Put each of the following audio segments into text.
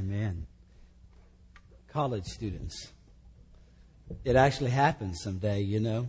Amen. College students. It actually happens someday, you know.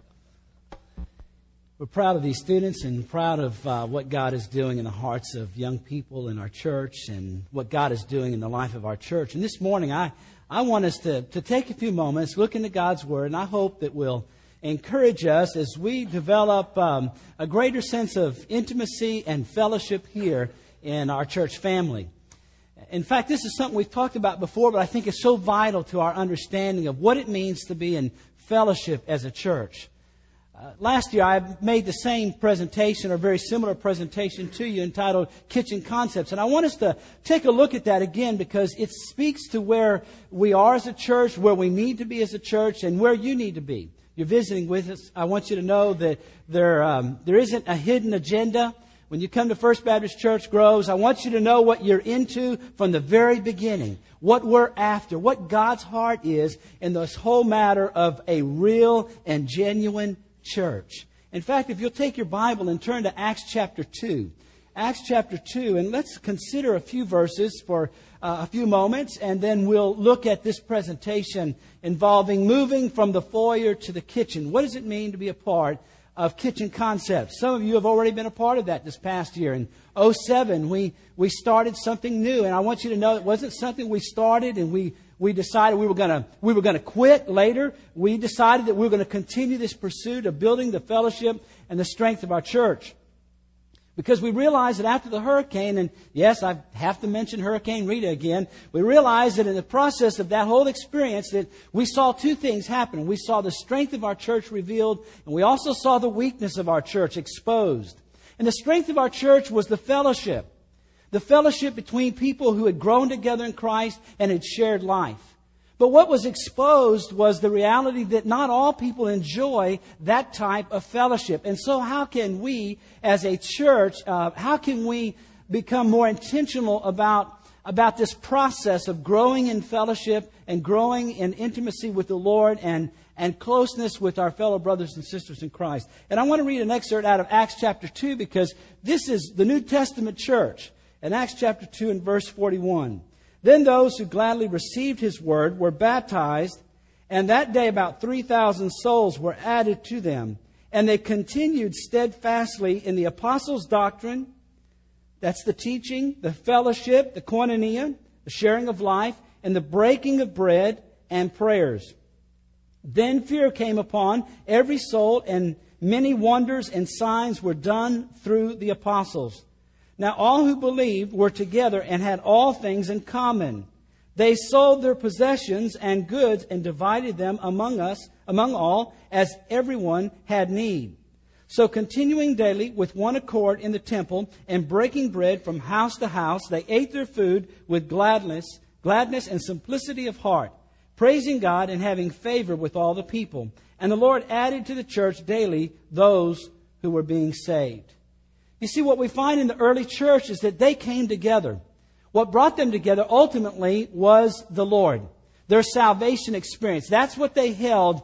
We're proud of these students and proud of what God is doing in the hearts of young people in our church and what God is doing in the life of our church. And this morning, I want us to take a few moments, look into God's Word, and I hope that will encourage us as we develop a greater sense of intimacy and fellowship here in our church family. In fact, this is something we've talked about before, but I think it's so vital to our understanding of what it means to be in fellowship as a church. Last year, I made the same presentation or very similar presentation to you entitled Kitchen Concepts. And I want us to take a look at that again because it speaks to where we are as a church, where we need to be as a church, and where you need to be. You're visiting with us. I want you to know that there isn't a hidden agenda. When you come to First Baptist Church Groves, I want you to know what you're into from the very beginning, what we're after, what God's heart is in this whole matter of a real and genuine church. In fact, if you'll take your Bible and turn to Acts chapter 2. Acts chapter 2, and let's consider a few verses for a few moments, and then we'll look at this presentation involving moving from the foyer to the kitchen. What does it mean to be a part of Kitchen Concepts? Some of you have already been a part of that this past year. In 2007, we started something new, and I want you to know it wasn't something we started and we decided we were going to quit later. We decided that we were going to continue this pursuit of building the fellowship and the strength of our church. Because we realized that after the hurricane, and yes, I have to mention Hurricane Rita again, we realized that in the process of that whole experience that we saw two things happen. We saw the strength of our church revealed, and we also saw the weakness of our church exposed. And the strength of our church was the fellowship between people who had grown together in Christ and had shared life. But what was exposed was the reality that not all people enjoy that type of fellowship. And so how can we, as a church, how can we become more intentional about this process of growing in fellowship and growing in intimacy with the Lord and closeness with our fellow brothers and sisters in Christ? And I want to read an excerpt out of Acts chapter 2 because this is the New Testament church. In Acts chapter 2 and verse 41. Then those who gladly received his word were baptized, and that day about 3,000 souls were added to them. And they continued steadfastly in the apostles' doctrine, that's the teaching, the fellowship, the koinonia, the sharing of life, and the breaking of bread and prayers. Then fear came upon every soul, and many wonders and signs were done through the apostles. Now all who believed were together and had all things in common. They sold their possessions and goods and divided them among all, as everyone had need. So continuing daily with one accord in the temple and breaking bread from house to house, they ate their food with gladness and simplicity of heart, praising God and having favor with all the people. And the Lord added to the church daily those who were being saved. You see, what we find in the early church is that they came together. What brought them together ultimately was the Lord, their salvation experience. That's what they held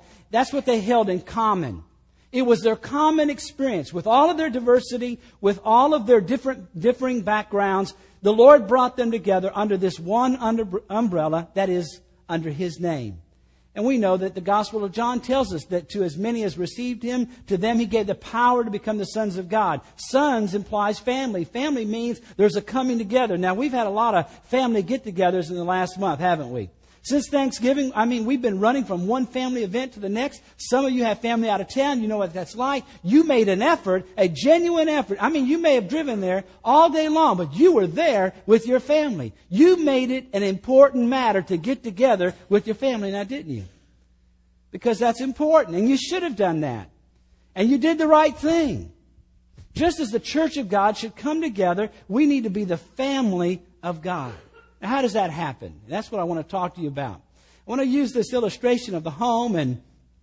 in common. It was their common experience. With all of their diversity, with all of their differing backgrounds, the Lord brought them together under this one umbrella, that is, under His name. And we know that the Gospel of John tells us that to as many as received Him, to them He gave the power to become the sons of God. Sons implies family. Family means there's a coming together. Now, we've had a lot of family get-togethers in the last month, haven't we? Since Thanksgiving, we've been running from one family event to the next. Some of you have family out of town. You know what that's like. You made an effort, a genuine effort. You may have driven there all day long, but you were there with your family. You made it an important matter to get together with your family now, didn't you? Because that's important, and you should have done that. And you did the right thing. Just as the church of God should come together, we need to be the family of God. Now, how does that happen? That's what I want to talk to you about. I want to use this illustration of the home and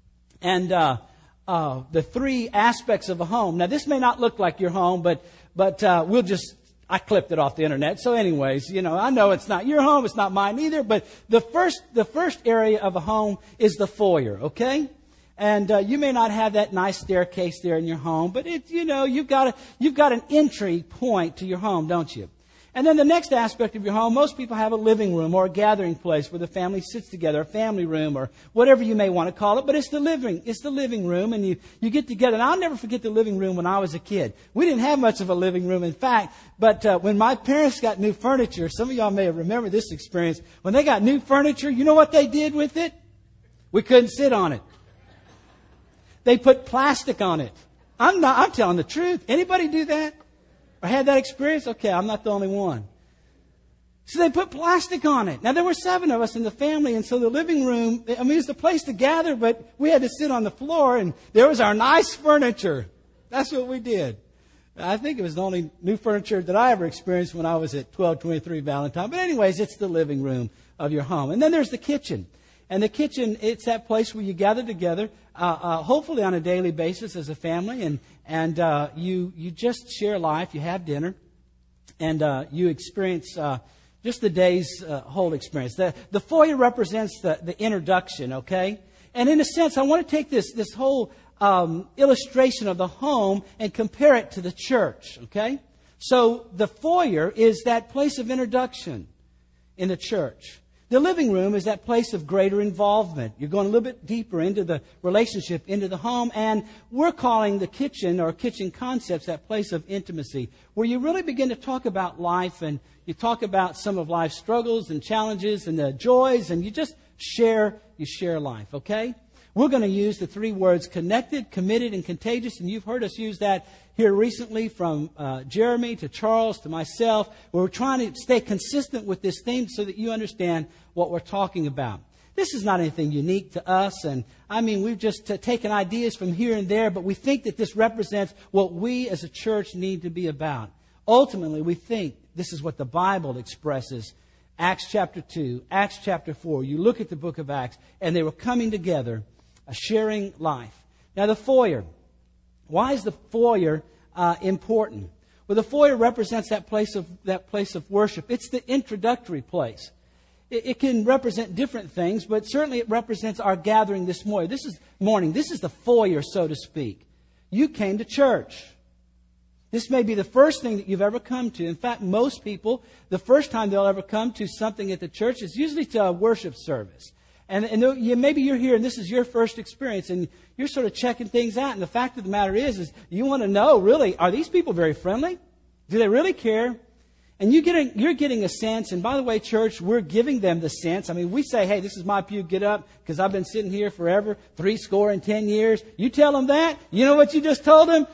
the three aspects of a home. Now, this may not look like your home, but I clipped it off the internet. So anyways, I know it's not your home. It's not mine either. But the first area of a home is the foyer, okay? And you may not have that nice staircase there in your home, but you've got an entry point to your home, don't you? And then the next aspect of your home, most people have a living room or a gathering place where the family sits together, a family room or whatever you may want to call it. But it's the living room, and you get together. And I'll never forget the living room when I was a kid. We didn't have much of a living room, in fact. But when my parents got new furniture, some of y'all may have remembered this experience. When they got new furniture, you know what they did with it? We couldn't sit on it. They put plastic on it. I'm telling the truth. Anybody do that? Or had that experience? Okay, I'm not the only one. So they put plastic on it. Now, there were 7 of us in the family, and so the living room, it was the place to gather, but we had to sit on the floor, and there was our nice furniture. That's what we did. I think it was the only new furniture that I ever experienced when I was at 1223 Valentine. But anyways, it's the living room of your home. And then there's the kitchen. And the kitchen, it's that place where you gather together, hopefully on a daily basis as a family, and you just share life. You have dinner, and you experience just the day's whole experience. The foyer represents the introduction, okay? And in a sense, I want to take this whole illustration of the home and compare it to the church, okay? So the foyer is that place of introduction in the church. The living room is that place of greater involvement. You're going a little bit deeper into the relationship, into the home. And we're calling the kitchen or kitchen concepts that place of intimacy, where you really begin to talk about life, and you talk about some of life's struggles and challenges and the joys, and you just share life, okay? We're going to use the 3 words connected, committed, and contagious. And you've heard us use that here recently from Jeremy to Charles to myself. We're trying to stay consistent with this theme so that you understand what we're talking about. This is not anything unique to us. And we've just taken ideas from here and there, but we think that this represents what we as a church need to be about. Ultimately, we think this is what the Bible expresses. Acts chapter 2, Acts chapter 4. You look at the book of Acts, and they were coming together, sharing life. Now, the foyer. Why is the foyer important? Well, the foyer represents that place of worship. It's the introductory place. It can represent different things, but certainly it represents our gathering this morning. This is the foyer, so to speak. You came to church. This may be the first thing that you've ever come to. In fact, most people, the first time they'll ever come to something at the church is usually to a worship service. And maybe you're here and this is your first experience and you're sort of checking things out. And the fact of the matter is you want to know, really, are these people very friendly? Do they really care? And you're getting a sense. And by the way, church, we're giving them the sense. We say, hey, this is my pew, get up, because I've been sitting here forever, 70 years. You tell them that. You know what you just told them?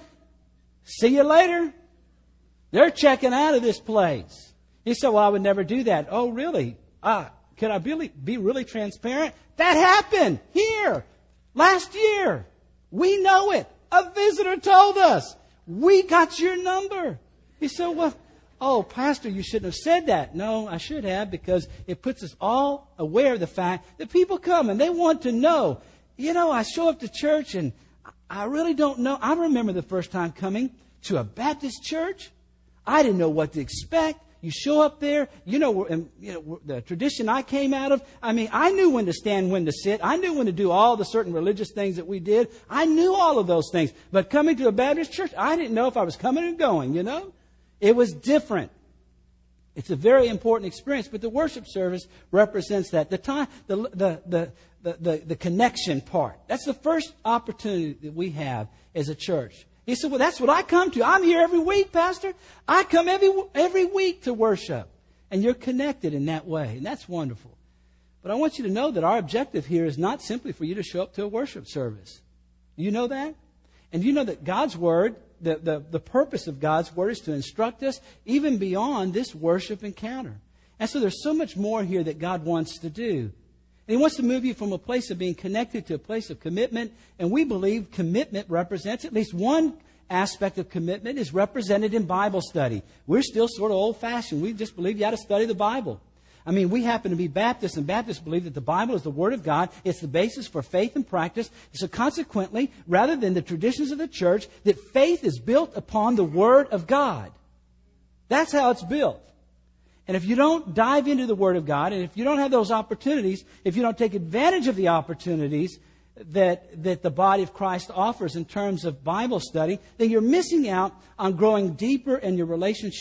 See you later. They're checking out of this place. You say, well, I would never do that. Oh, really? Can I be really transparent? That happened here last year. We know it. A visitor told us. We got your number. He said, well, oh, Pastor, you shouldn't have said that. No, I should have, because it puts us all aware of the fact that people come and they want to know. I show up to church and I really don't know. I remember the first time coming to a Baptist church. I didn't know what to expect. You show up there, the tradition I came out of. I knew when to stand, when to sit. I knew when to do all the certain religious things that we did. I knew all of those things. But coming to a Baptist church, I didn't know if I was coming or going, It was different. It's a very important experience, but the worship service represents that. The time, the connection part. That's the first opportunity that we have as a church. He said, well, that's what I come to. I'm here every week, Pastor. I come every week to worship. And you're connected in that way. And that's wonderful. But I want you to know that our objective here is not simply for you to show up to a worship service. You know that? And you know that God's Word, the purpose of God's Word is to instruct us even beyond this worship encounter. And so there's so much more here that God wants to do. And He wants to move you from a place of being connected to a place of commitment. And we believe commitment represents, at least one aspect of commitment is represented in Bible study. We're still sort of old-fashioned. We just believe you ought to study the Bible. We happen to be Baptists, and Baptists believe that the Bible is the Word of God. It's the basis for faith and practice. So consequently, rather than the traditions of the church, that faith is built upon the Word of God. That's how it's built. And if you don't dive into the Word of God, and if you don't have those opportunities, if you don't take advantage of the opportunities that the body of Christ offers in terms of Bible study, then you're missing out on growing deeper in your relationship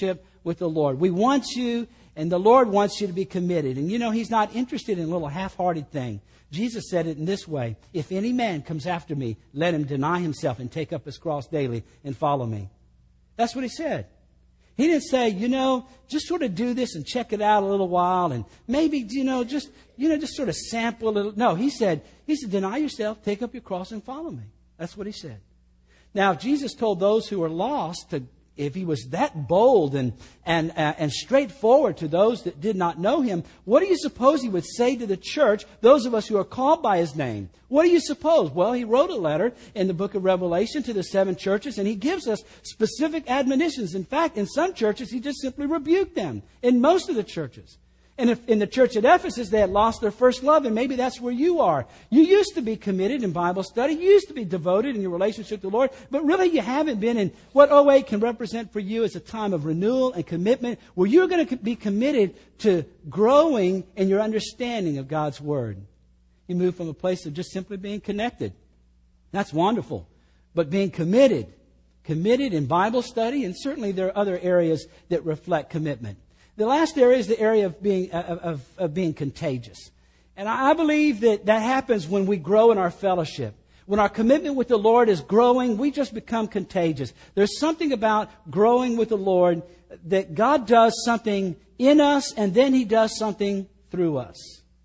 with the Lord. We want you, and the Lord wants you to be committed. And you know, He's not interested in a little half-hearted thing. Jesus said it in this way: if any man comes after me, let him deny himself and take up his cross daily and follow me. That's what He said. He didn't say, just sort of do this and check it out a little while and maybe, just sort of sample a little. No, He said, deny yourself, take up your cross and follow me. That's what He said. Now, Jesus told those who were lost if He was that bold and straightforward to those that did not know Him, what do you suppose He would say to the church, those of us who are called by His name? What do you suppose? Well, He wrote a letter in the book of Revelation to the 7 churches, and He gives us specific admonitions. In fact, in some churches, He just simply rebuked them. In most of the churches. And if in the church at Ephesus, they had lost their first love, and maybe that's where you are. You used to be committed in Bible study. You used to be devoted in your relationship to the Lord, but really you haven't been. And what OA can represent for you is a time of renewal and commitment where you're going to be committed to growing in your understanding of God's Word. You move from a place of just simply being connected. That's wonderful. But being committed in Bible study, and certainly there are other areas that reflect commitment. The last area is the area of being contagious. And I believe that happens when we grow in our fellowship. When our commitment with the Lord is growing, we just become contagious. There's something about growing with the Lord that God does something in us, and then He does something through us.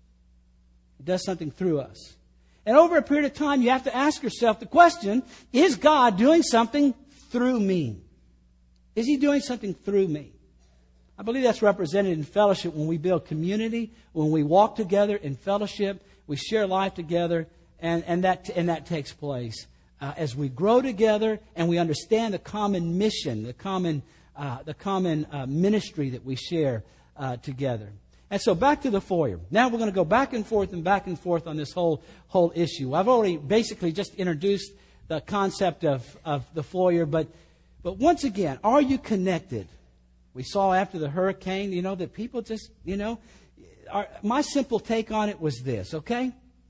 He does something through us. And over a period of time, you have to ask yourself the question, is God doing something through me? Is He doing something through me? I believe that's represented in fellowship when we build community, when we walk together in fellowship, we share life together, and that takes place as we grow together and we understand the common mission, the common ministry that we share together. And so back to the foyer. Now we're going to go back and forth on this whole issue. I've already basically just introduced the concept of the foyer, but once again, are you connected? We saw after the hurricane, that people just, my simple take on it was this, okay?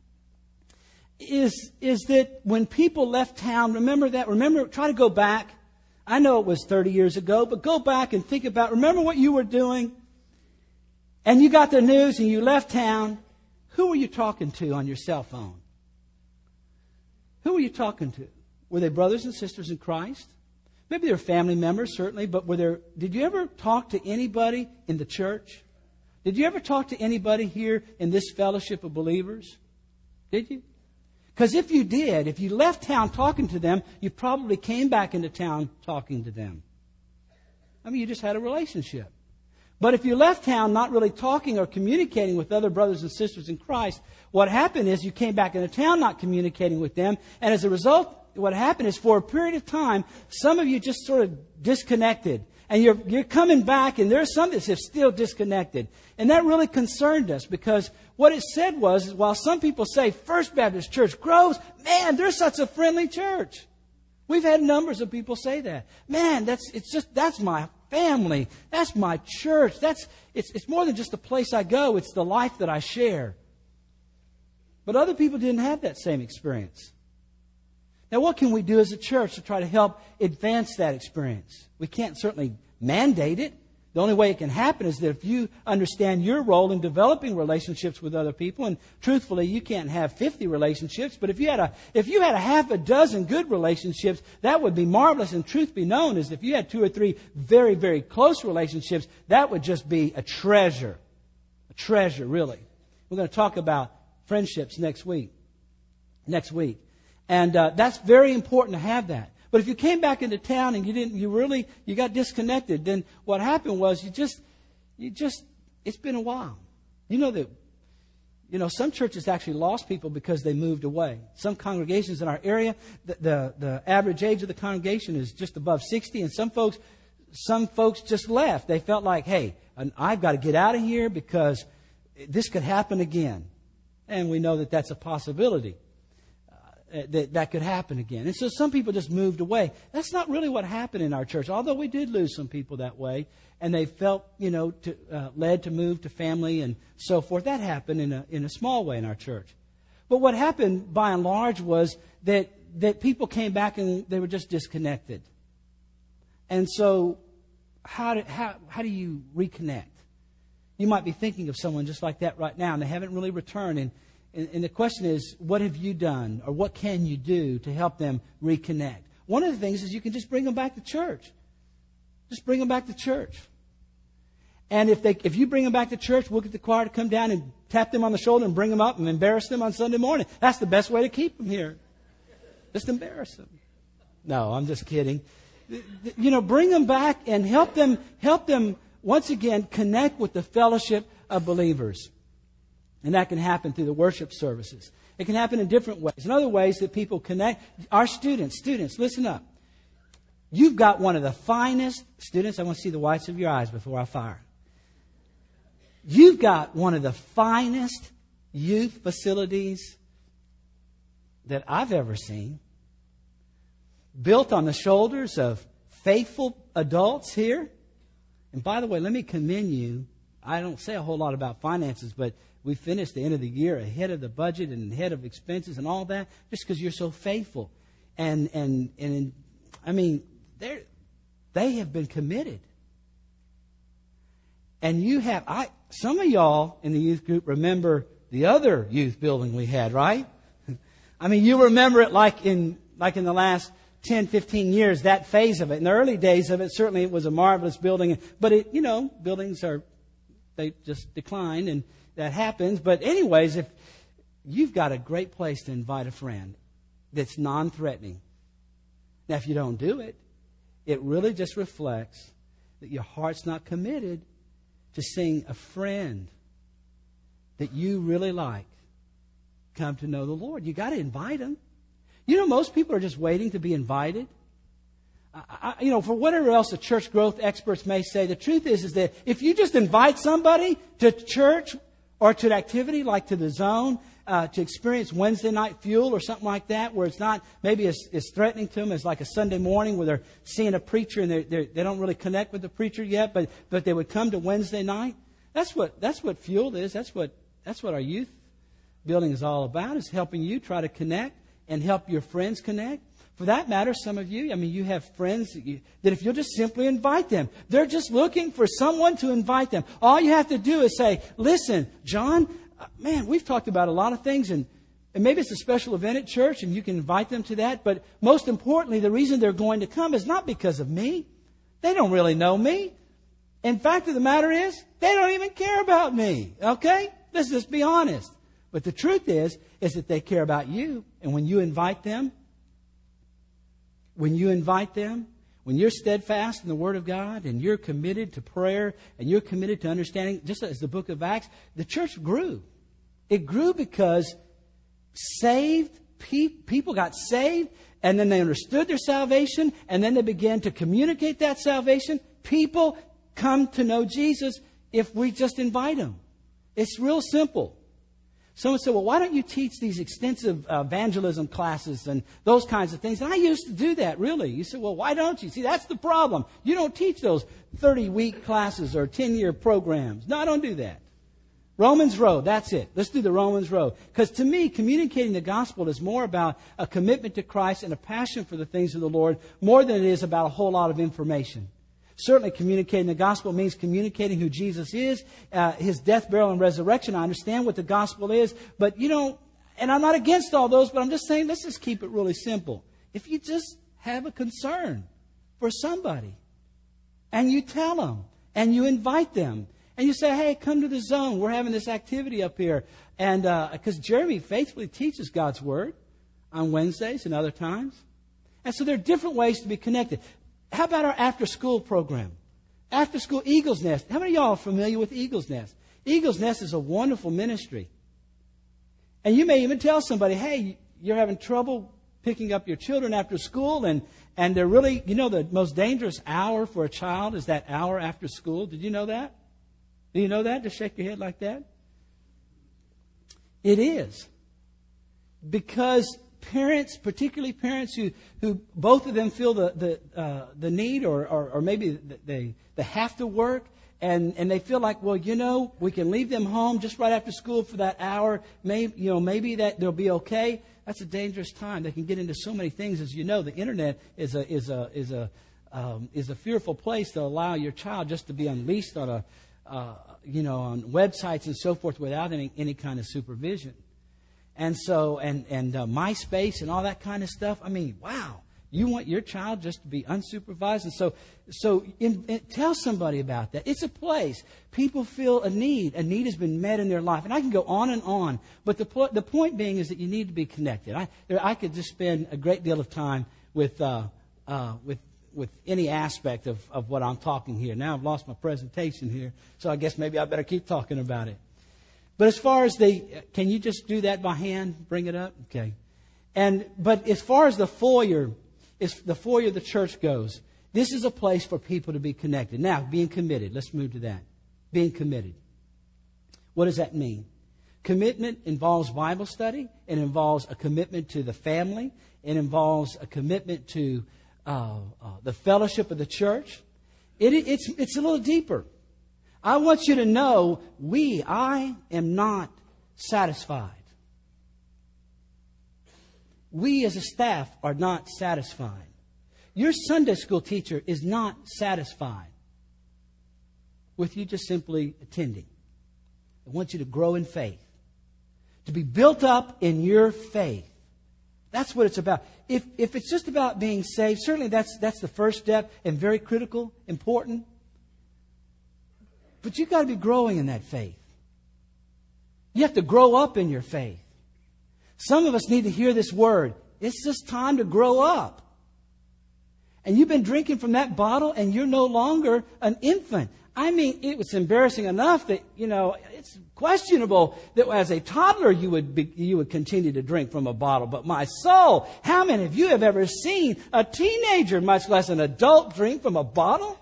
Is that when people left town, try to go back. I know it was 30 years ago, but go back and think remember what you were doing? And you got the news and you left town. Who were you talking to on your cell phone? Who were you talking to? Were they brothers and sisters in Christ? Maybe they're family members, certainly, but did you ever talk to anybody in the church? Did you ever talk to anybody here in this fellowship of believers? Did you? Because if you did, if you left town talking to them, you probably came back into town talking to them. You just had a relationship. But if you left town not really talking or communicating with other brothers and sisters in Christ, what happened is you came back into town not communicating with them, and as a result, what happened is for a period of time, some of you just sort of disconnected. And you're coming back, and there's some that have still disconnected. And that really concerned us because what it said was, while some people say First Baptist Church Groves, man, they're such a friendly church. We've had numbers of people say that. Man, that's my family. That's my church. It's more than just a place I go. It's the life that I share. But other people didn't have that same experience. Now, what can we do as a church to try to help advance that experience? We can't certainly mandate it. The only way it can happen is that if you understand your role in developing relationships with other people, and truthfully, you can't have 50 relationships, but if you had a half a dozen good relationships, that would be marvelous. And truth be known is if you had 2 or 3 very, very close relationships, that would just be a treasure. A treasure, really. We're going to talk about friendships next week. And that's very important to have that. But if you came back into town and you got disconnected, then what happened was it's been a while. Some churches actually lost people because they moved away. Some congregations in our area, the average age of the congregation is just above 60, and some folks just left. They felt like, hey, I've got to get out of here because this could happen again. And we know that that's a possibility. That could happen again. And so some people just moved away. That's not really what happened in our church, although we did lose some people that way, and they felt, led to move to family and so forth. That happened in a small way in our church. But what happened, by and large, was that people came back and they were just disconnected. And so how do you reconnect? You might be thinking of someone just like that right now, and they haven't really returned. And the question is, what have you done, or what can you do to help them reconnect? One of the things is you can just bring them back to church. Just bring them back to church. And if you bring them back to church, we'll get the choir to come down and tap them on the shoulder and bring them up and embarrass them on Sunday morning. That's the best way to keep them here. Just embarrass them. No, I'm just kidding. Bring them back and help them once again connect with the fellowship of believers. And that can happen through the worship services. It can happen in different ways. In other ways that people connect. Our students, listen up. You've got one of the finest students. I want to see the whites of your eyes before I fire. You've got one of the finest youth facilities that I've ever seen. Built on the shoulders of faithful adults here. And by the way, let me commend you. I don't say a whole lot about finances, but we finished the end of the year ahead of the budget and ahead of expenses and all that, just because you're so faithful. And I mean, they have been committed. And some of y'all in the youth group remember the other youth building we had, right? I mean, you remember it like in the last 10, 15 years, that phase of it. In the early days of it, certainly it was a marvelous building. But buildings they just decline, and that happens. But anyways, if you've got a great place to invite a friend that's non-threatening. Now, if you don't do it, it really just reflects that your heart's not committed to seeing a friend that you really like come to know the Lord. You got to invite them. Most people are just waiting to be invited. For whatever else the church growth experts may say, the truth is that if you just invite somebody to church or to an activity like to the Zone, to experience Wednesday night fuel or something like that, where it's not maybe as threatening to them as like a Sunday morning where they're seeing a preacher and they don't really connect with the preacher yet, but they would come to Wednesday night. That's what fuel is. That's what our youth building is all about, is helping you try to connect and help your friends connect. For that matter, some of you, you have friends that if you'll just simply invite them, they're just looking for someone to invite them. All you have to do is say, listen, John, man, we've talked about a lot of things, and maybe it's a special event at church, and you can invite them to that. But most importantly, the reason they're going to come is not because of me. They don't really know me. In fact of the matter is, they don't even care about me. Okay? Let's just be honest. But the truth is that they care about you. And when you invite them, when you're steadfast in the Word of God and you're committed to prayer and you're committed to understanding, just as the book of Acts, the church grew. It grew because saved people got saved, and then they understood their salvation, and then they began to communicate that salvation. People come to know Jesus if we just invite them. It's real simple. Someone said, well, why don't you teach these extensive evangelism classes and those kinds of things? And I used to do that, really. You said, well, why don't you? See, that's the problem. You don't teach those 30-week classes or 10-year programs. No, I don't do that. Romans Road, that's it. Let's do the Romans Road. Because to me, communicating the gospel is more about a commitment to Christ and a passion for the things of the Lord more than it is about a whole lot of information. Certainly communicating the gospel means communicating who Jesus is, His death, burial, and resurrection. I understand what the gospel is, but and I'm not against all those, but I'm just saying, let's just keep it really simple. If you just have a concern for somebody, and you tell them, and you invite them, and you say, hey, come to the Zone. We're having this activity up here. And because Jeremy faithfully teaches God's Word on Wednesdays and other times. And so there are different ways to be connected. How about our after-school program? After-school Eagle's Nest. How many of y'all are familiar with Eagle's Nest? Eagle's Nest is a wonderful ministry. And you may even tell somebody, hey, you're having trouble picking up your children after school, and they're really, the most dangerous hour for a child is that hour after school. Did you know that? Do you know that? Just shake your head like that. It is. Because parents, particularly parents who both of them feel the need or maybe they have to work, and they feel like, well, we can leave them home just right after school for that hour. Maybe that they'll be okay. That's a dangerous time. They can get into so many things, as you know. The internet is a is a fearful place to allow your child just to be unleashed on on websites and so forth without any kind of supervision. And so, and MySpace and all that kind of stuff. I mean, wow. You want your child just to be unsupervised? And so tell somebody about that. It's a place. People feel a need. A need has been met in their life. And I can go on and on. But the point being is that you need to be connected. I could just spend a great deal of time with any aspect of what I'm talking here. Now I've lost my presentation here, so I guess maybe I better keep talking about it. But as far as can you just do that by hand? Bring it up? Okay. But as far as the foyer of the church goes, this is a place for people to be connected. Now, being committed. Let's move to that. Being committed. What does that mean? Commitment involves Bible study. It involves a commitment to the family. It involves a commitment to the fellowship of the church. It's a little deeper. I want you to know I am not satisfied. We as a staff are not satisfied. Your Sunday school teacher is not satisfied with you just simply attending. I want you to grow in faith, to be built up in your faith. That's what it's about. If it's just about being saved, certainly that's the first step and very critical, important. But you've got to be growing in that faith. You have to grow up in your faith. Some of us need to hear this word. It's just time to grow up. And you've been drinking from that bottle and you're no longer an infant. I mean, it was embarrassing enough that, it's questionable that as a toddler you would continue to drink from a bottle. But my soul, how many of you have ever seen a teenager, much less an adult, drink from a bottle?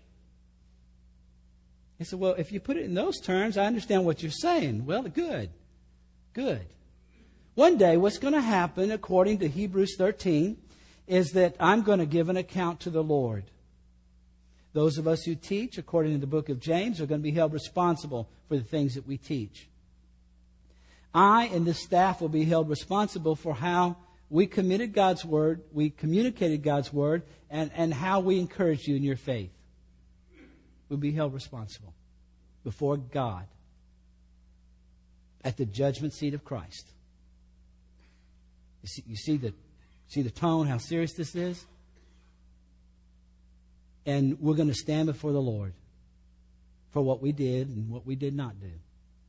He said, well, if you put it in those terms, I understand what you're saying. Well, good. One day, what's going to happen, according to Hebrews 13, is that I'm going to give an account to the Lord. Those of us who teach, according to the book of James, are going to be held responsible for the things that we teach. I and the staff will be held responsible for how we committed God's Word, we communicated God's Word, and how we encouraged you in your faith. We'll be held responsible before God at the judgment seat of Christ. You see the tone, how serious this is? And we're going to stand before the Lord for what we did and what we did not do.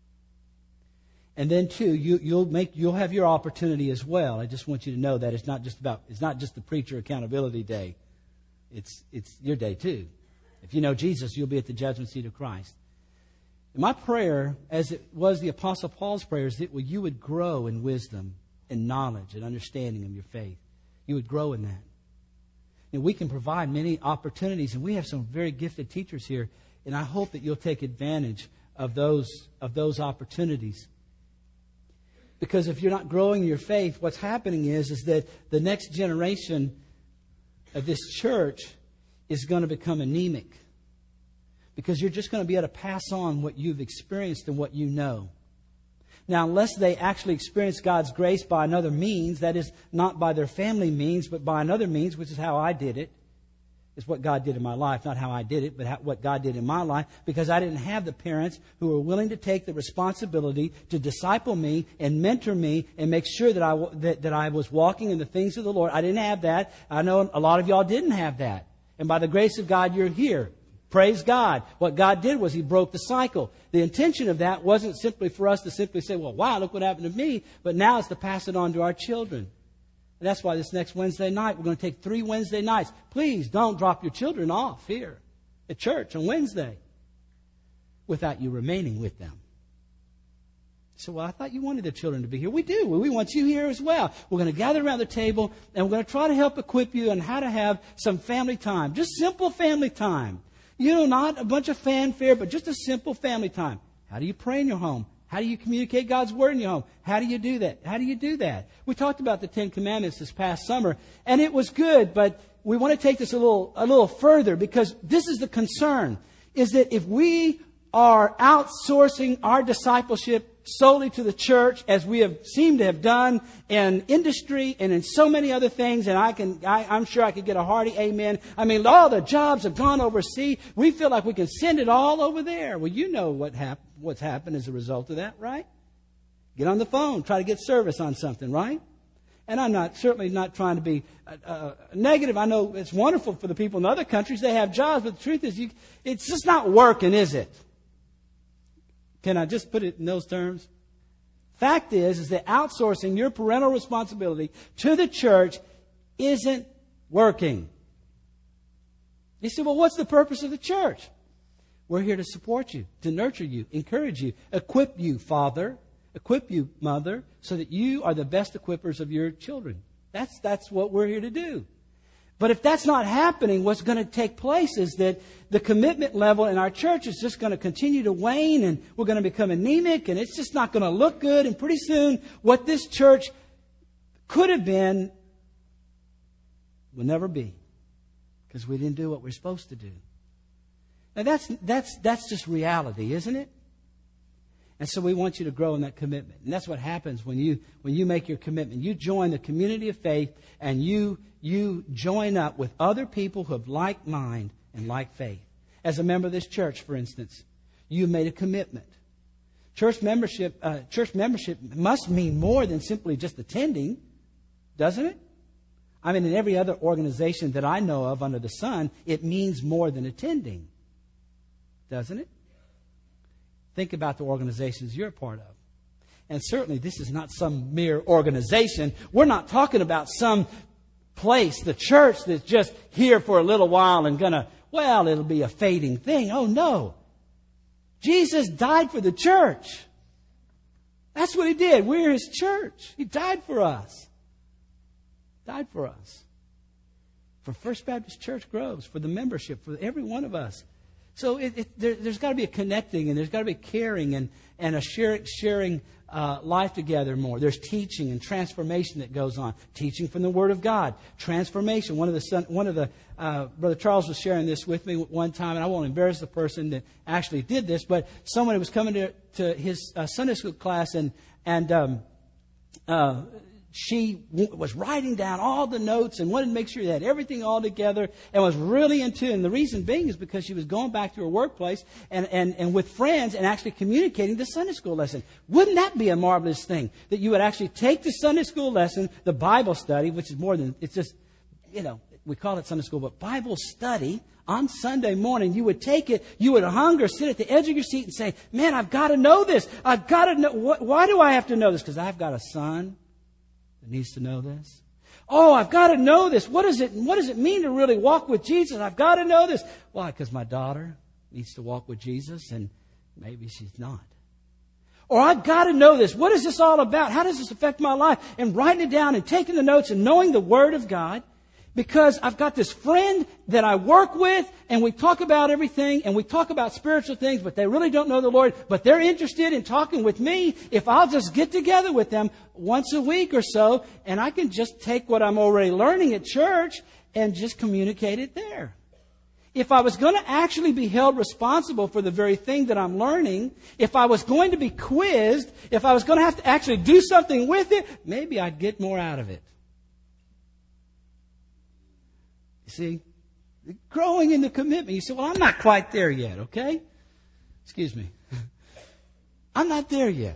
And then too, you'll have your opportunity as well. I just want you to know that it's not just the preacher accountability day. It's your day too. If you know Jesus, you'll be at the judgment seat of Christ. And my prayer, as it was the Apostle Paul's prayer, is that you would grow in wisdom and knowledge and understanding of your faith. You would grow in that. And we can provide many opportunities, and we have some very gifted teachers here, and I hope that you'll take advantage of those opportunities. Because if you're not growing your faith, what's happening is that the next generation of this church is going to become anemic. Because you're just going to be able to pass on what you've experienced and what you know. Now, unless they actually experience God's grace by another means, that is not by their family means, but by another means, which is how I did it. It's what God did in my life, not how I did it, but what God did in my life, because I didn't have the parents who were willing to take the responsibility to disciple me and mentor me and make sure that I was walking in the things of the Lord. I didn't have that. I know a lot of y'all didn't have that. And by the grace of God, you're here. Praise God. What God did was He broke the cycle. The intention of that wasn't simply for us to simply say, well, wow, look what happened to me. But now it's to pass it on to our children. And that's why this next Wednesday night, we're going to take 3 Wednesday nights. Please don't drop your children off here at church on Wednesday without you remaining with them. So, well, I thought you wanted the children to be here. We do. We want you here as well. We're going to gather around the table, and we're going to try to help equip you on how to have some family time. Just simple family time. Not a bunch of fanfare, but just a simple family time. How do you pray in your home? How do you communicate God's Word in your home? How do you do that? We talked about the 10 Commandments this past summer, and it was good, but we want to take this a little further, because this is the concern, is that if we are outsourcing our discipleship solely to the church as we have seemed to have done in industry and in so many other things, and I'm sure I could get a hearty amen. I mean, all the jobs have gone overseas. We feel like we can send it all over there. Well, you know what's happened as a result of that, right? Get on the phone, try to get service on something, right? And I'm certainly not trying to be negative. I know it's wonderful for the people in other countries. They have jobs, but the truth is it's just not working, is it? Can I just put it in those terms? Fact is that outsourcing your parental responsibility to the church isn't working. You say, well, what's the purpose of the church? We're here to support you, to nurture you, encourage you, equip you, father, equip you, mother, so that you are the best equippers of your children. That's what we're here to do. But if that's not happening, what's going to take place is that the commitment level in our church is just going to continue to wane, and we're going to become anemic, and it's just not going to look good. And pretty soon, what this church could have been will never be, because we didn't do what we're supposed to do. Now that's just reality, isn't it? And so we want you to grow in that commitment. And that's what happens when you make your commitment. You join the community of faith, and you join up with other people who have like mind and like faith. As a member of this church, for instance, you made a commitment. Church membership must mean more than simply just attending, doesn't it? I mean, in every other organization that I know of under the sun, it means more than attending, doesn't it? Think about the organizations you're a part of. And certainly this is not some mere organization. We're not talking about some place, the church, that's just here for a little while and it'll be a fading thing. Oh, no. Jesus died for the church. That's what He did. We're His church. He died for us. Died for us. For First Baptist Church Groves, for the membership, for every one of us. So there's got to be a connecting, and there's got to be caring and a sharing life together more. There's teaching and transformation that goes on. Teaching from the Word of God. Transformation. One of the Brother Charles was sharing this with me one time, and I won't embarrass the person that actually did this, but someone was coming to his Sunday school class, and she was writing down all the notes and wanted to make sure they had everything all together, and was really into it. And the reason being is because she was going back to her workplace and with friends and actually communicating the Sunday school lesson. Wouldn't that be a marvelous thing? That you would actually take the Sunday school lesson, the Bible study, which is more than, it's just, we call it Sunday school, but Bible study on Sunday morning, you would take it, you would hunger, sit at the edge of your seat and say, man, I've got to know this. I've got to know. Why do I have to know this? Because I've got a son that needs to know this. Oh, I've got to know this. What does it mean to really walk with Jesus? I've got to know this. Why? Because my daughter needs to walk with Jesus, and maybe she's not. Or I've got to know this. What is this all about? How does this affect my life? And writing it down and taking the notes and knowing the Word of God. Because I've got this friend that I work with, and we talk about everything, and we talk about spiritual things, but they really don't know the Lord, but they're interested in talking with me. If I'll just get together with them once a week or so, and I can just take what I'm already learning at church and just communicate it there. If I was going to actually be held responsible for the very thing that I'm learning, if I was going to be quizzed, if I was going to have to actually do something with it, maybe I'd get more out of it. See, growing in the commitment. You say, well, I'm not quite there yet, okay? Excuse me. I'm not there yet.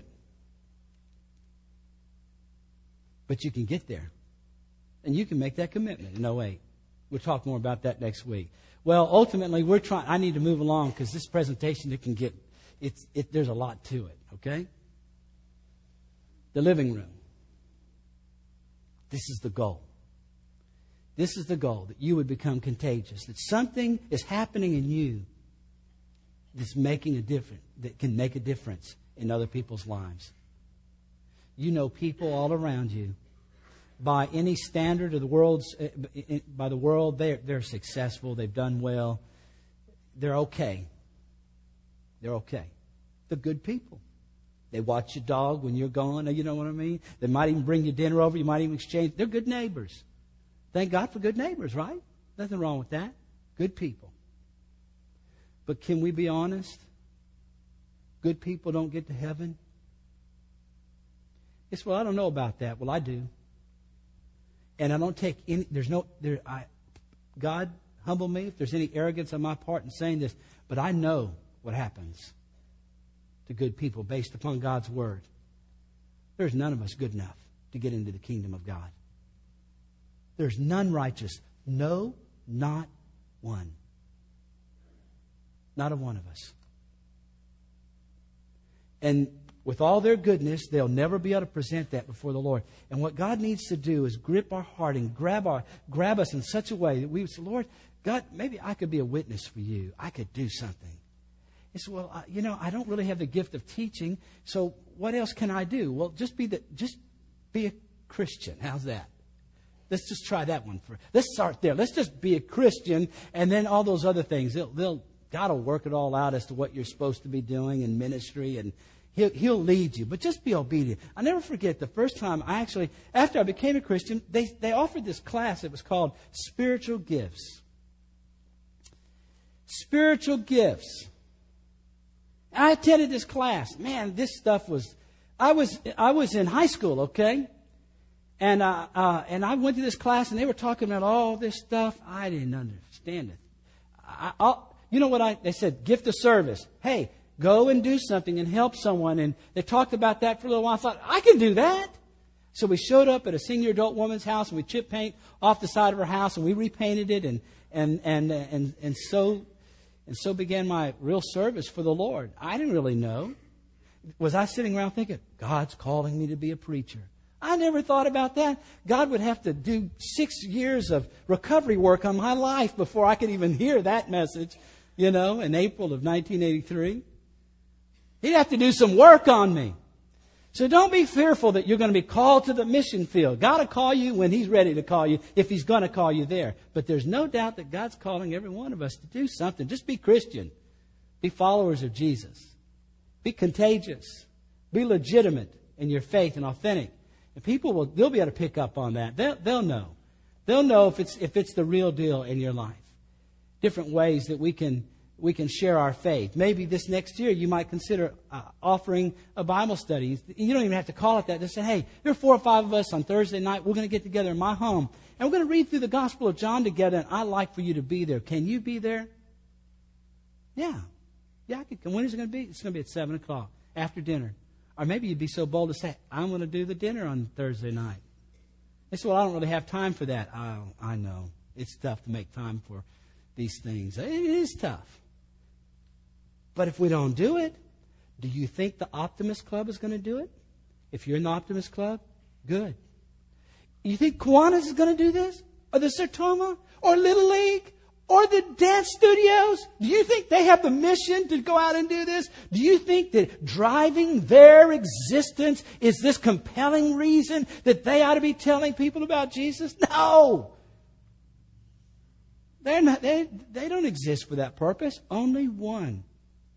But you can get there. And you can make that commitment in 08. We'll talk more about that next week. Well, ultimately, I need to move along because this presentation, there's a lot to it, okay? The living room. This is the goal. This is the goal, that you would become contagious, that something is happening in you that's making a difference, that can make a difference in other people's lives. You know people all around you, by any standard of the world's, by the world, they're successful, they've done well, they're okay. They're okay. They're good people. They watch your dog when you're gone, you know what I mean? They might even bring you dinner over, you might even exchange. They're good neighbors. Thank God for good neighbors, right? Nothing wrong with that. Good people. But can we be honest? Good people don't get to heaven. It's, well, I don't know about that. Well, I do. And I don't take any, God, humble me if there's any arrogance on my part in saying this, but I know what happens to good people based upon God's Word. There's none of us good enough to get into the kingdom of God. There's none righteous. No, not one. Not a one of us. And with all their goodness, they'll never be able to present that before the Lord. And what God needs to do is grip our heart and grab us in such a way that we would say, Lord, God, maybe I could be a witness for you. I could do something. It's, well, I don't really have the gift of teaching, so what else can I do? Well, just be a Christian. How's that? Let's just try that one first. Let's start there. Let's just be a Christian, and then all those other things. God will work it all out as to what you're supposed to be doing in ministry, and He'll lead you. But just be obedient. I'll never forget the first time after I became a Christian, they offered this class. It was called Spiritual Gifts. Spiritual Gifts. I attended this class. Man, this stuff was... I was in high school, okay? And I went to this class, and they were talking about all this stuff. I didn't understand it. You know what they said? Gift of service. Hey, go and do something and help someone. And they talked about that for a little while. I thought, I can do that. So we showed up at a senior adult woman's house, and we chipped paint off the side of her house, and we repainted it, and so began my real service for the Lord. I didn't really know. Was I sitting around thinking, God's calling me to be a preacher? I never thought about that. God would have to do 6 years of recovery work on my life before I could even hear that message, in April of 1983. He'd have to do some work on me. So don't be fearful that you're going to be called to the mission field. God will call you when He's ready to call you, if He's going to call you there. But there's no doubt that God's calling every one of us to do something. Just be Christian. Be followers of Jesus. Be contagious. Be legitimate in your faith and authentic. And people they'll be able to pick up on that. They'll know. They'll know if it's the real deal in your life. Different ways that we can share our faith. Maybe this next year you might consider offering a Bible study. You don't even have to call it that. Just say, hey, there are 4 or 5 of us on Thursday night. We're going to get together in my home. And we're going to read through the Gospel of John together. And I'd like for you to be there. Can you be there? Yeah. Yeah, I can come. When is it going to be? It's going to be at 7 o'clock after dinner. Or maybe you'd be so bold to say, I'm going to do the dinner on Thursday night. They say, well, I don't really have time for that. I know. It's tough to make time for these things. It is tough. But if we don't do it, do you think the Optimist Club is going to do it? If you're in the Optimist Club, good. You think Kiwanis is going to do this? Or the Sertoma? Or Little League? Or the dance studios? Do you think they have the mission to go out and do this? Do you think that driving their existence is this compelling reason that they ought to be telling people about Jesus? No! They're not, they don't exist for that purpose. Only one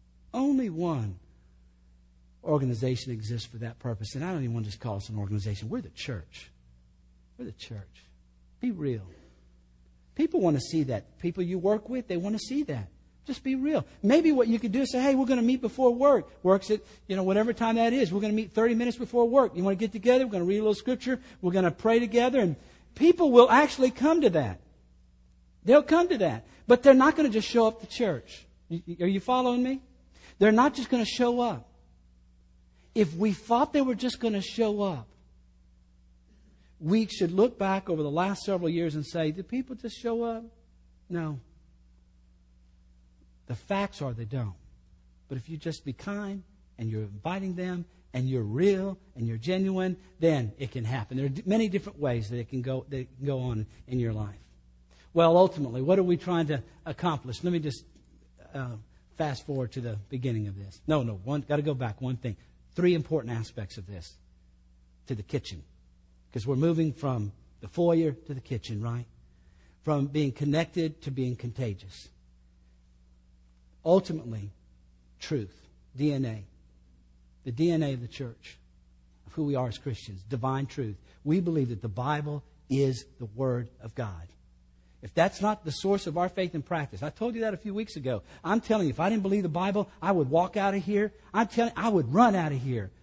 organization exists for that purpose. And I don't even want to just call us an organization. We're the church. We're the church. Be real. People want to see that. People you work with, they want to see that. Just be real. Maybe what you could do is say, hey, we're going to meet before work. Work's at, whatever time that is. We're going to meet 30 minutes before work. You want to get together? We're going to read a little scripture. We're going to pray together. And people will actually come to that. They'll come to that. But they're not going to just show up to church. Are you following me? They're not just going to show up. If we thought they were just going to show up, we should look back over the last several years and say, did people just show up? No. The facts are they don't. But if you just be kind and you're inviting them and you're real and you're genuine, then it can happen. There are many different ways that it can go on in your life. Well, ultimately, what are we trying to accomplish? Let me just fast forward to the beginning of this. Got to go back one thing. 3 important aspects of this. To the kitchen. Because we're moving from the foyer to the kitchen, right? From being connected to being contagious. Ultimately, truth, DNA. The DNA of the church, of who we are as Christians, divine truth. We believe that the Bible is the Word of God. If that's not the source of our faith and practice, I told you that a few weeks ago. I'm telling you, if I didn't believe the Bible, I would walk out of here. I'm telling you, I would run out of here.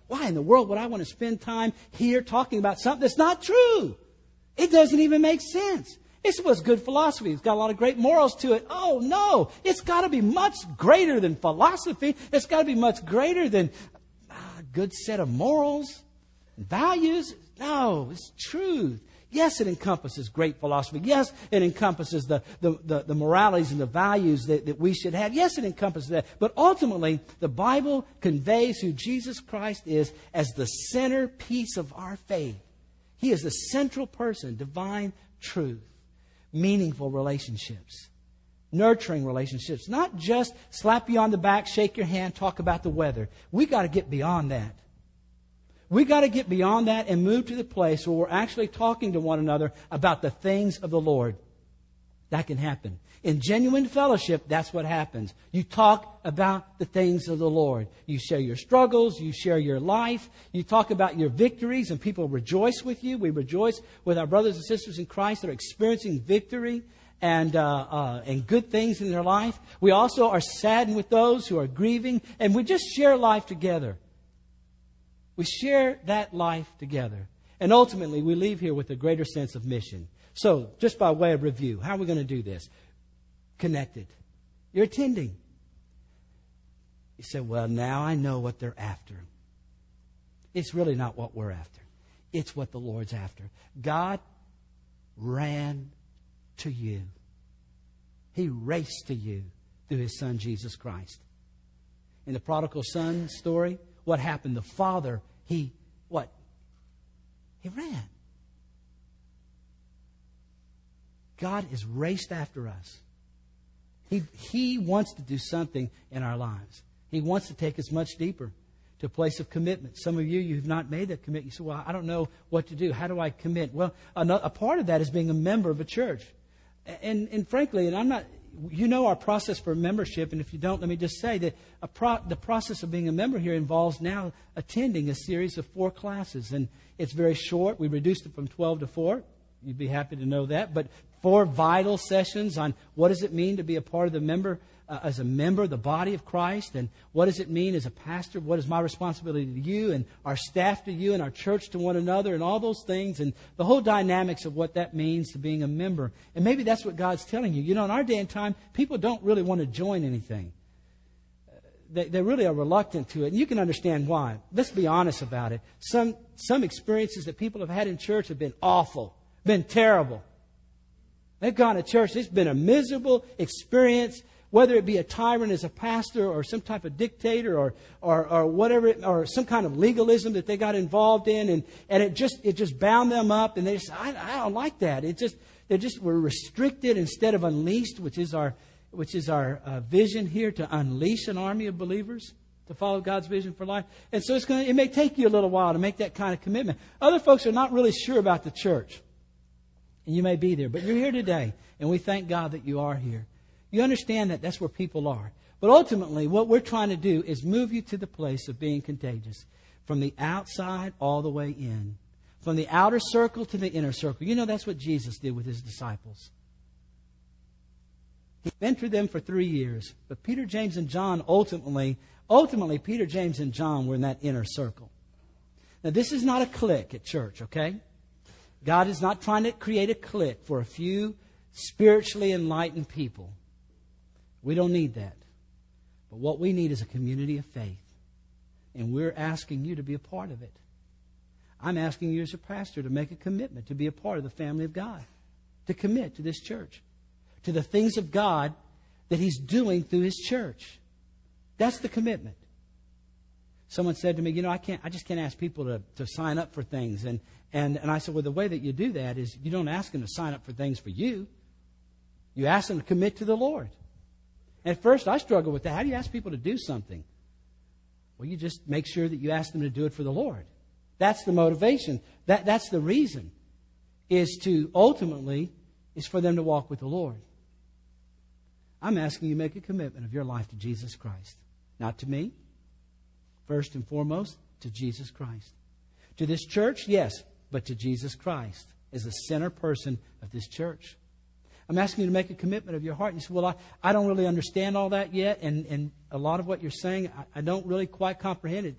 Why in the world would I want to spend time here talking about something that's not true? It doesn't even make sense. This was good philosophy. It's got a lot of great morals to it. Oh, no. It's got to be much greater than philosophy. It's got to be much greater than a good set of morals and values. No, it's truth. Yes, it encompasses great philosophy. Yes, it encompasses the moralities and the values that we should have. Yes, it encompasses that. But ultimately, the Bible conveys who Jesus Christ is as the centerpiece of our faith. He is the central person, divine truth, meaningful relationships, nurturing relationships. Not just slap you on the back, shake your hand, talk about the weather. We got to get beyond that. We got to get beyond that and move to the place where we're actually talking to one another about the things of the Lord. That can happen. In genuine fellowship, that's what happens. You talk about the things of the Lord. You share your struggles. You share your life. You talk about your victories, and people rejoice with you. We rejoice with our brothers and sisters in Christ that are experiencing victory and good things in their life. We also are saddened with those who are grieving, and we just share life together. We share that life together. And ultimately, we leave here with a greater sense of mission. So, just by way of review, how are we going to do this? Connected. You're attending. You say, well, now I know what they're after. It's really not what we're after. It's what the Lord's after. God ran to you. He raced to you through His Son, Jesus Christ. In the prodigal son story, what happened? The father, he ran. God is raced after us. He wants to do something in our lives. He wants to take us much deeper to a place of commitment. Some of you've not made that commitment. You say, well, I don't know what to do. How do I commit? Well, a part of that is being a member of a church. And frankly, and I'm not... You know our process for membership, and if you don't, let me just say that the process of being a member here involves now attending a series of 4 classes. And it's very short. We reduced it from 12 to 4. You'd be happy to know that. But 4 vital sessions on what does it mean to be a part of the member, as a member of the body of Christ, and what does it mean as a pastor? What is my responsibility to you and our staff to you and our church to one another and all those things and the whole dynamics of what that means to being a member. And maybe that's what God's telling you. You know, in our day and time, people don't really want to join anything. They really are reluctant to it. And you can understand why. Let's be honest about it. Some experiences that people have had in church have been awful, been terrible. They've gone to church. It's been a miserable experience. Whether it be a tyrant as a pastor or some type of dictator or whatever, or some kind of legalism that they got involved in, and it just bound them up, and they just, I don't like that. They just were restricted instead of unleashed, which is our vision here, to unleash an army of believers to follow God's vision for life. And so it may take you a little while to make that kind of commitment. Other folks are not really sure about the church, and you may be there, but you're here today, and we thank God that you are here. You understand that that's where people are. But ultimately, what we're trying to do is move you to the place of being contagious. From the outside all the way in. From the outer circle to the inner circle. You know, that's what Jesus did with His disciples. He mentored them for 3 years. But Peter, James, and John ultimately, Peter, James, and John were in that inner circle. Now, this is not a clique at church, okay? God is not trying to create a clique for a few spiritually enlightened people. We don't need that. But what we need is a community of faith. And we're asking you to be a part of it. I'm asking you as a pastor to make a commitment to be a part of the family of God. To commit to this church. To the things of God that He's doing through His church. That's the commitment. Someone said to me, you know, I just can't ask people to sign up for things. And I said, well, the way that you do that is you don't ask them to sign up for things for you. You ask them to commit to the Lord. At first, I struggled with that. How do you ask people to do something? Well, you just make sure that you ask them to do it for the Lord. That's the motivation. That's the reason. Is for them to walk with the Lord. I'm asking you to make a commitment of your life to Jesus Christ. Not to me. First and foremost, to Jesus Christ. To this church, yes, but to Jesus Christ as the center person of this church. I'm asking you to make a commitment of your heart. You say, well, I don't really understand all that yet. And a lot of what you're saying, I don't really quite comprehend it.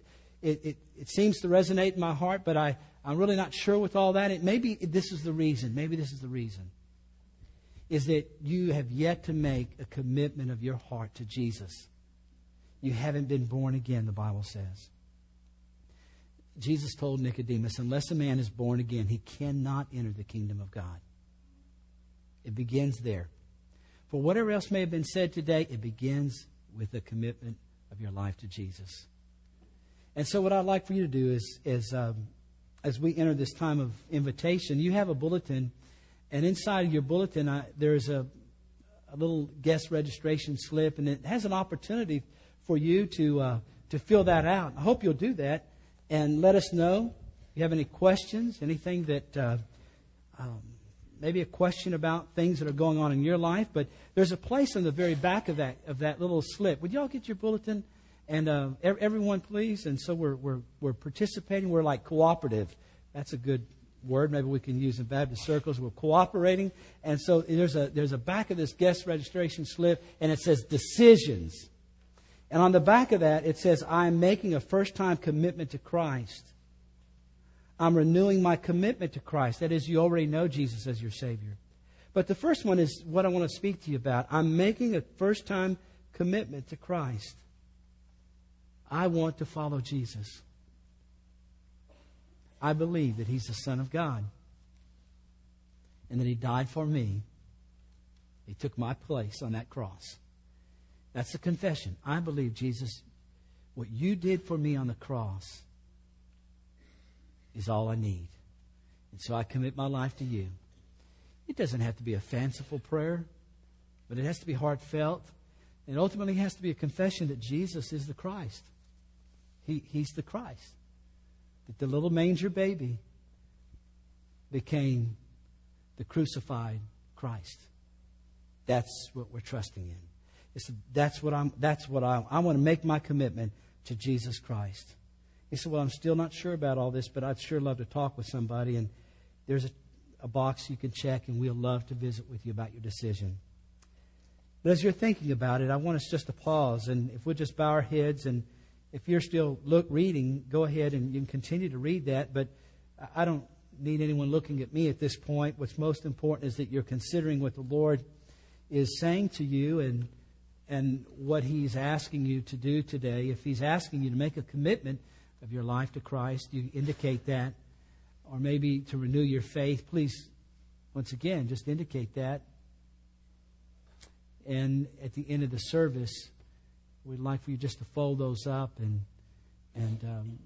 it seems to resonate in my heart, but I'm really not sure with all that. Maybe this is the reason. Maybe this is the reason. Is that you have yet to make a commitment of your heart to Jesus. You haven't been born again, the Bible says. Jesus told Nicodemus, unless a man is born again, he cannot enter the kingdom of God. It begins there. For whatever else may have been said today, it begins with a commitment of your life to Jesus. And so what I'd like for you to do is as we enter this time of invitation, you have a bulletin, and inside of your bulletin there's a little guest registration slip, and it has an opportunity for you to fill that out. I hope you'll do that and let us know if you have any questions, anything that maybe a question about things that are going on in your life. But there's a place on the very back of that little slip. Would y'all get your bulletin? And everyone, please. And so we're participating. We're like cooperative. That's a good word. Maybe we can use in Baptist circles. We're cooperating. And so there's a back of this guest registration slip, and it says decisions. And on the back of that, it says, I'm making a first-time commitment to Christ. I'm renewing my commitment to Christ. That is, you already know Jesus as your Savior. But the first one is what I want to speak to you about. I'm making a first-time commitment to Christ. I want to follow Jesus. I believe that He's the Son of God and that He died for me. He took my place on that cross. That's the confession. I believe, Jesus, what you did for me on the cross is all I need. And so I commit my life to you. It doesn't have to be a fanciful prayer, but it has to be heartfelt. And ultimately it has to be a confession that Jesus is the Christ. He's the Christ. That the little manger baby became the crucified Christ. That's what we're trusting in. That's what I want to make my commitment to Jesus Christ. He said, well, I'm still not sure about all this, but I'd sure love to talk with somebody. And there's a box you can check, and we'll love to visit with you about your decision. But as you're thinking about it, I want us just to pause. And if we'll just bow our heads, and if you're still reading, go ahead and you can continue to read that. But I don't need anyone looking at me at this point. What's most important is that you're considering what the Lord is saying to you and what He's asking you to do today. If He's asking you to make a commitment of your life to Christ, you indicate that. Or maybe to renew your faith, please, once again, just indicate that. And at the end of the service, we'd like for you just to fold those up. And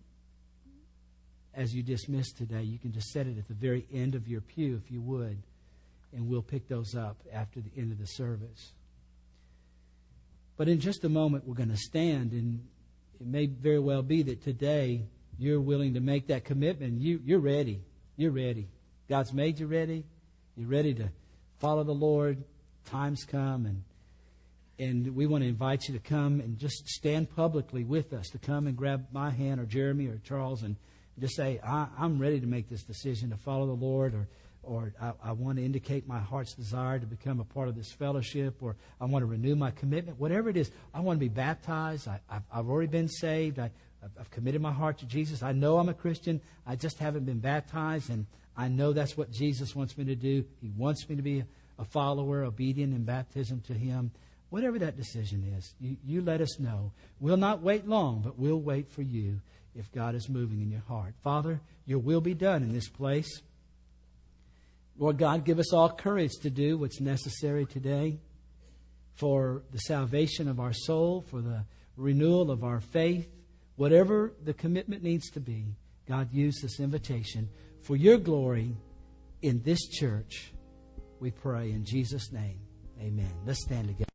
as you dismiss today, you can just set it at the very end of your pew, if you would. And we'll pick those up after the end of the service. But in just a moment, we're going to stand, and it may very well be that today you're willing to make that commitment. You're ready. You're ready. God's made you ready. You're ready to follow the Lord. Time's come, and we want to invite you to come and just stand publicly with us, to come and grab my hand or Jeremy or Charles and just say, I'm ready to make this decision to follow the Lord, or I want to indicate my heart's desire to become a part of this fellowship, or I want to renew my commitment. Whatever it is, I want to be baptized. I've already been saved. I've committed my heart to Jesus. I know I'm a Christian. I just haven't been baptized, and I know that's what Jesus wants me to do. He wants me to be a follower, obedient in baptism to Him. Whatever that decision is, you let us know. We'll not wait long, but we'll wait for you if God is moving in your heart. Father, your will be done in this place. Lord God, give us all courage to do what's necessary today for the salvation of our soul, for the renewal of our faith. Whatever the commitment needs to be, God, use this invitation for your glory in this church. We pray in Jesus' name. Amen. Let's stand together.